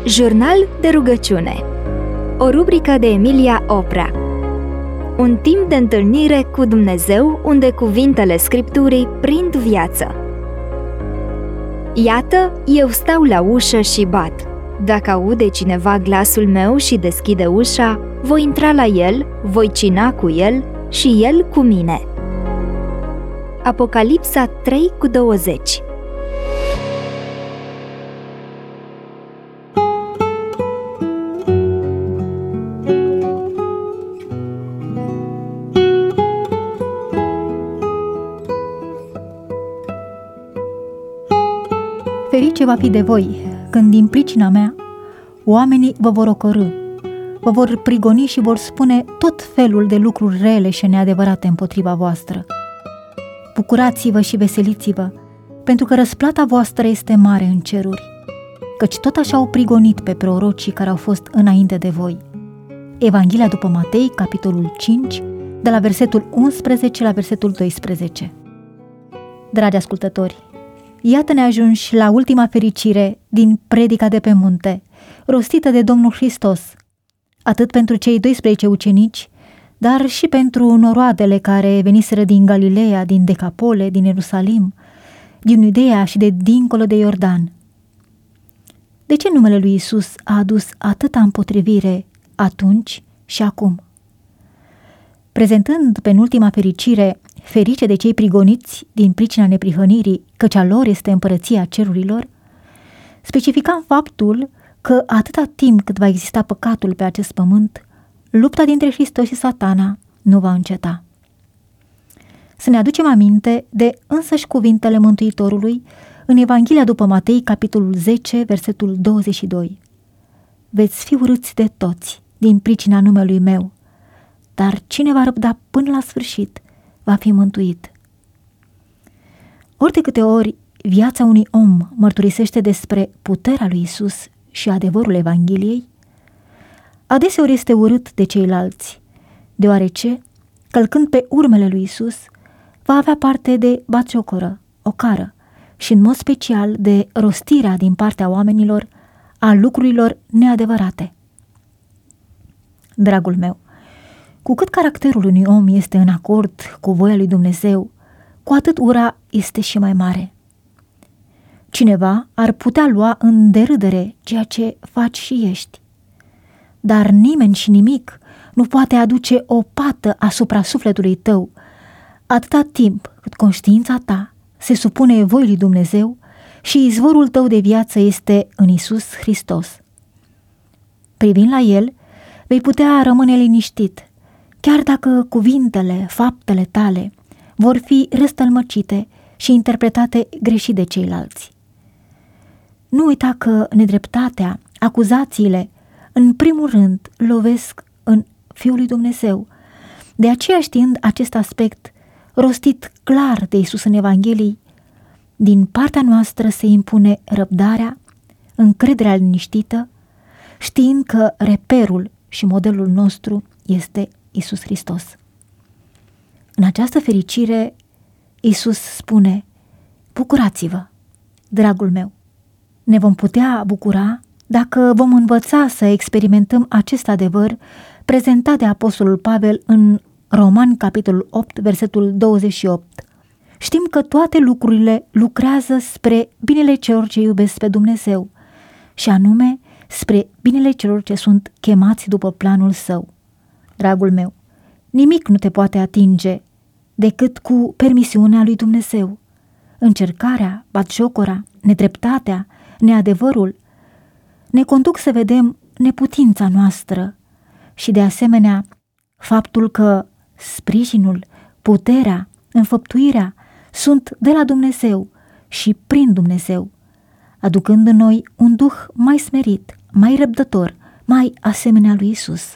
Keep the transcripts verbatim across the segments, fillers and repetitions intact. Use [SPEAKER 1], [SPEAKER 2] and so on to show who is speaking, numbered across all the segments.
[SPEAKER 1] Jurnal de rugăciune. O rubrică de Emilia Oprea. Un timp de întâlnire cu Dumnezeu unde cuvintele Scripturii prind viață. Iată, eu stau la ușă și bat. Dacă aude cineva glasul meu și deschide ușa, voi intra la el, voi cina cu el și el cu mine. Apocalipsa trei cu douăzeci.
[SPEAKER 2] Ferice va fi de voi, când din pricina mea oamenii vă vor ocărî, vă vor prigoni și vor spune tot felul de lucruri rele și neadevărate împotriva voastră. Bucurați-vă și veseliți-vă, pentru că răsplata voastră este mare în ceruri, căci tot așa au prigonit pe prorocii care au fost înainte de voi. Evanghelia după Matei, capitolul cinci, de la versetul unsprezece la versetul doisprezece. Dragi ascultători, iată-ne ajunși la ultima fericire din predica de pe munte, rostită de Domnul Hristos, atât pentru cei doisprezece ucenici, dar și pentru noroadele care veniseră din Galileea, din Decapole, din Ierusalim, din Iudeea și de dincolo de Iordan. De ce numele lui Iisus a adus atâta împotrivire atunci și acum? Prezentând penultima fericire, ferice de cei prigoniți din pricina neprihănirii, căci a lor este împărăția cerurilor, specificam faptul că atâta timp cât va exista păcatul pe acest pământ, lupta dintre Hristos și Satana nu va înceta. Să ne aducem aminte de însăși cuvintele Mântuitorului în Evanghelia după Matei, capitolul zece, versetul douăzeci și doi. Veți fi urâți de toți din pricina numelui meu, dar cine va răbda până la sfârșit va fi mântuit. Ori de câte ori viața unui om mărturisește despre puterea lui Isus și adevărul Evangheliei, adeseori este urât de ceilalți, deoarece, călcând pe urmele lui Isus, va avea parte de batjocoră, ocară și în mod special de rostirea din partea oamenilor a lucrurilor neadevărate. Dragul meu, cu cât caracterul unui om este în acord cu voia lui Dumnezeu, cu atât ura este și mai mare. Cineva ar putea lua în derâdere ceea ce faci și ești, dar nimeni și nimic nu poate aduce o pată asupra sufletului tău atâta timp cât conștiința ta se supune voii lui Dumnezeu și izvorul tău de viață este în Iisus Hristos. Privind la El, vei putea rămâne liniștit, chiar dacă cuvintele, faptele tale vor fi răstălmăcite și interpretate greșit de ceilalți. Nu uita că nedreptatea, acuzațiile, în primul rând, lovesc în Fiul lui Dumnezeu. De aceea, știind acest aspect, rostit clar de Iisus în Evanghelii, din partea noastră se impune răbdarea, încrederea liniștită, știind că reperul și modelul nostru este Iisus Hristos. În această fericire, Iisus spune: bucurați-vă, dragul meu. Ne vom putea bucura dacă vom învăța să experimentăm acest adevăr prezentat de Apostolul Pavel în Romani, capitolul opt, versetul douăzeci și opt. Știm că toate lucrurile lucrează spre binele celor ce iubesc pe Dumnezeu, și anume spre binele celor ce sunt chemați după planul Său. Dragul meu, nimic nu te poate atinge decât cu permisiunea lui Dumnezeu. Încercarea, batjocora, nedreptatea, neadevărul ne conduc să vedem neputința noastră și, de asemenea, faptul că sprijinul, puterea, înfăptuirea sunt de la Dumnezeu și prin Dumnezeu, aducând în noi un duh mai smerit, mai răbdător, mai asemenea lui Isus.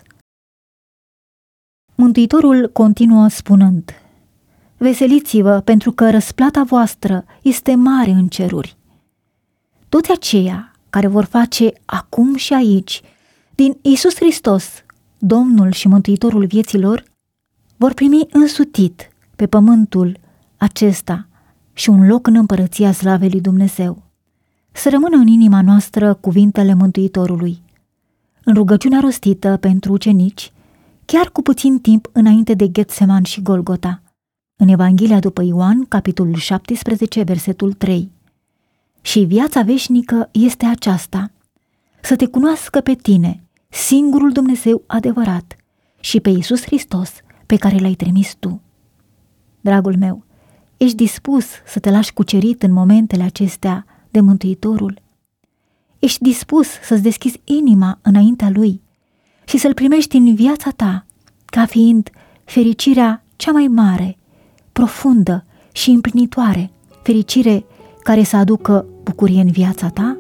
[SPEAKER 2] Mântuitorul continuă spunând: veseliți-vă, pentru că răsplata voastră este mare în ceruri. Toți aceia care vor face acum și aici din Iisus Hristos, Domnul și Mântuitorul vieților, vor primi însutit pe pământul acesta și un loc în împărăția slavei lui Dumnezeu. să rămână în inima noastră cuvintele Mântuitorului. În rugăciunea rostită pentru ucenici, chiar cu puțin timp înainte de Getseman și Golgota, în Evanghelia după Ioan, capitolul șaptesprezece, versetul trei. Și viața veșnică este aceasta, să te cunoască pe tine, singurul Dumnezeu adevărat, și pe Iisus Hristos, pe care l-ai trimis tu. Dragul meu, ești dispus să te lași cucerit în momentele acestea de Mântuitorul? Ești dispus să-ți deschizi inima înaintea Lui și să-L primești în viața ta ca fiind fericirea cea mai mare, profundă și împlinitoare, fericire care să aducă bucurie în viața ta?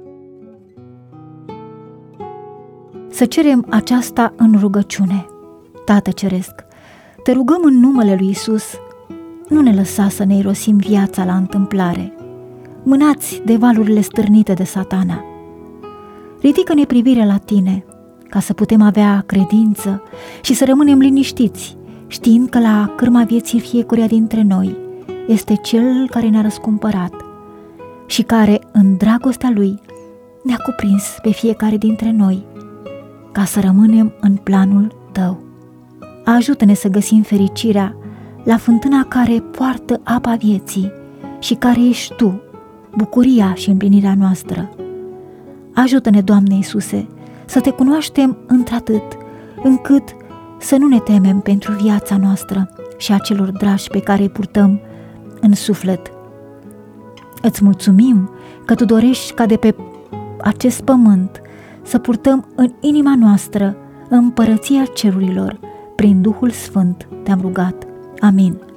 [SPEAKER 2] Să cerem aceasta în rugăciune. Tată Ceresc, te rugăm în numele lui Iisus, nu ne lăsa să ne irosim viața la întâmplare, mânați de valurile stârnite de Satana. Ridică-ne privirea la tine, ca să putem avea credință și să rămânem liniștiți, știind că la cârma vieții fiecăruia dintre noi este Cel care ne-a răscumpărat și care, în dragostea Lui, ne-a cuprins pe fiecare dintre noi, ca să rămânem în planul Tău. Ajută-ne să găsim fericirea la fântâna care poartă apa vieții și care ești Tu, bucuria și împlinirea noastră. Ajută-ne, Doamne Iisuse, să Te cunoaștem într-atât, încât să nu ne temem pentru viața noastră și a celor dragi pe care îi purtăm în suflet. Îți mulțumim că Tu dorești ca de pe acest pământ să purtăm în inima noastră împărăția cerurilor. Prin Duhul Sfânt Te-am rugat. Amin.